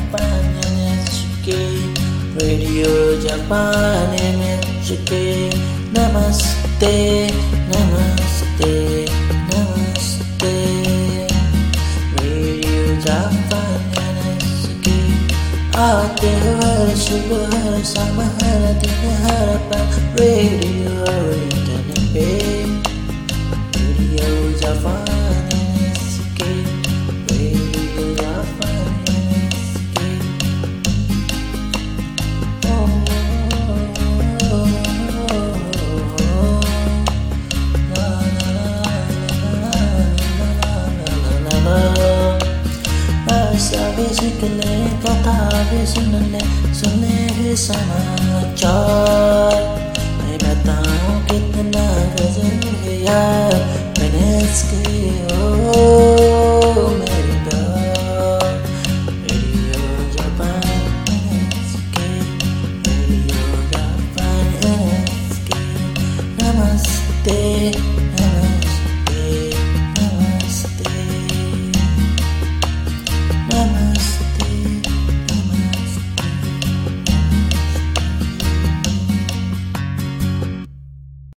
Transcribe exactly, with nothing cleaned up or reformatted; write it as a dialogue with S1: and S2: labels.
S1: Japan N H K Radio Japan N H K Namaste Namaste Namaste Radio Japan N H K Adil Subhar Samahara Dina Harapan Radio Internet Radio Japan N H K Radio Japan N H K Oh, oh, oh, oh. La, la, la, la, la, la, la, la. Bahasa bisikle kata bisunle सुने है समाचार मैं बताऊं कितना गजब है यार मैंने इसके ओ